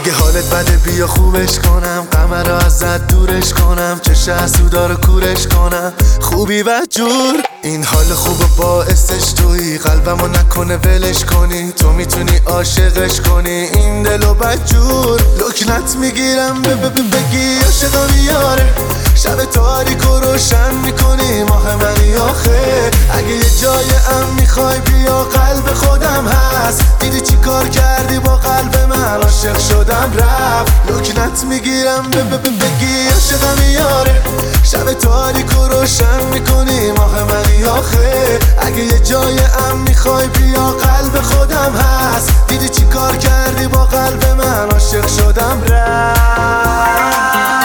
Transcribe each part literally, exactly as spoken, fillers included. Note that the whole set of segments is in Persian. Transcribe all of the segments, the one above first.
اگه حالت بده بیا خوبش کنم، قمر رو ازت دورش کنم، چه حسودا رو کورش کنم، خوبی و جور. این حال خوب باعثش تویی، قلبمو نکنه ولش کنی، تو میتونی عاشقش کنی این دلو بدجور. لکنت میگیرم بگی عاشقم یاره، شب تاریک و روشن میکنی ماه منی آخه. اگه یه جای ام میخوای بیا قلب خودم هست، دیدی چی کار کردی با قلب من، عاشق شدم رفت. لکنت میگیرم بگی عاشقم یاره، شب تاریک و روشن میکنی ماه منی آخه. اگه یه جای ام میخوای بیا قلب خودم هست، دیدی چی کار کردی با قلب من، عاشق شدم رفت.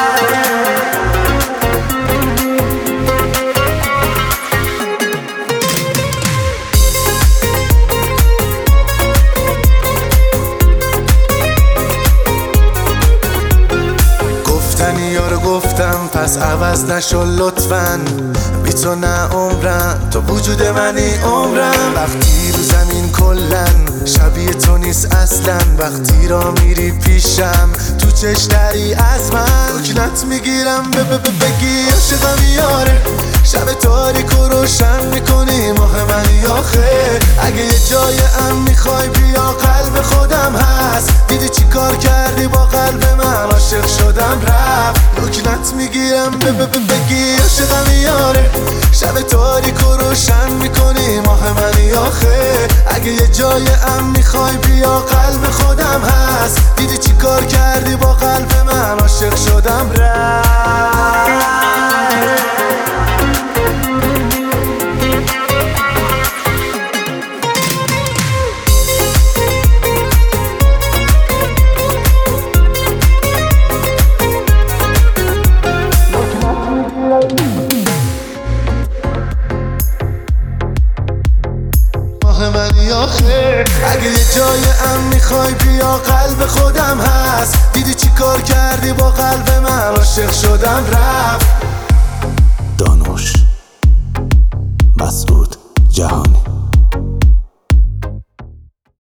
یارو گفتم پس عوض نشو لطفاً، بی تو نه عمرم، تو وجود منی عمرم. وقتی رو زمین کلن شبیه تو نیست اصلا، وقتی را میری پیشم تو چشتری از من. لکنت میگیرم بگی عاشقم یاره، شب تاریک و روشن میکنی ماه منی آخه. اگه یه جای ام میخوای بیا قلب خودم هست، دیدی چی کار کردی با قلب من، عاشق شدم رفت. لکنت میگیرم بگی عاشقم یاره، شب تاریک و روشن میکنی ماه منی آخه. اگه یه جای ام میخوای بیا قلب خودم هست، دیدی چی کار کردی با قلب من، عاشق شدم رفت. منی آخه. اگه یه جای ام میخوای بیا قلب خودم هست، دیدی چی کار کردی با قلب من، عاشق شدم رفت. دانوش مسعود جهانی.